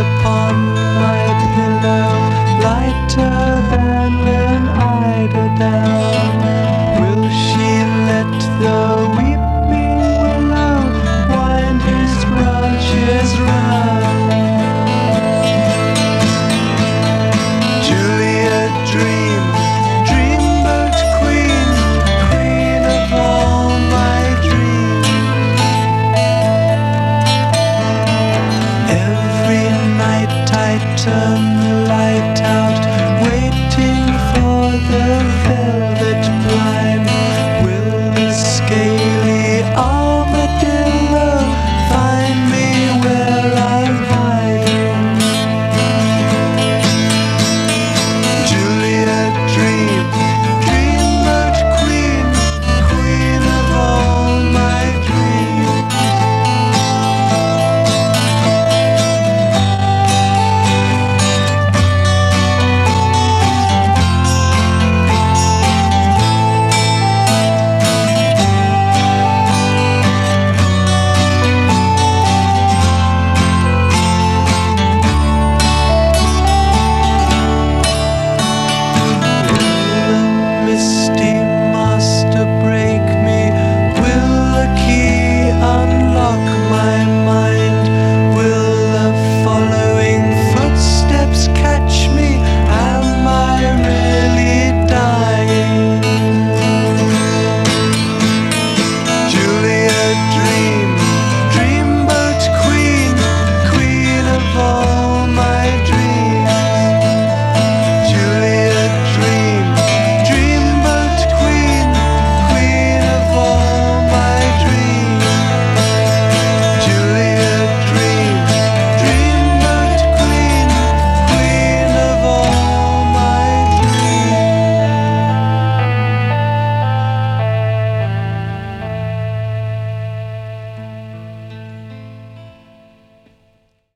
upon my pillow, lighter than an eider down. Will she let the weeping willow wind his branches round? Julia, dream, dreamboat queen, queen of all my dreams. Every night I turn the light out.